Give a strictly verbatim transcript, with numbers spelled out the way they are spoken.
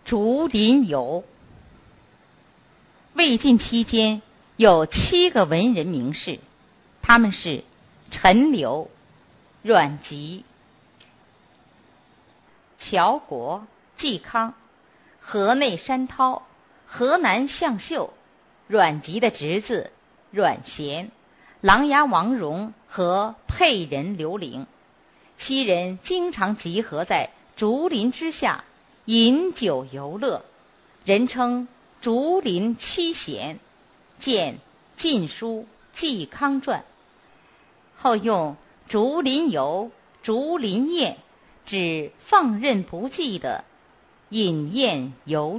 竹林游。魏晋期间有七个文人名士，他们是陈留、阮籍、乔国、嵇康、河内山涛、河南向秀、阮籍的侄子阮咸、琅琊王戎和沛人刘伶。昔人经常集合在竹林之下饮酒游乐，人称竹林七贤，见《晋书·嵇康传》。后用竹林游、竹林宴指放任不羁的饮宴游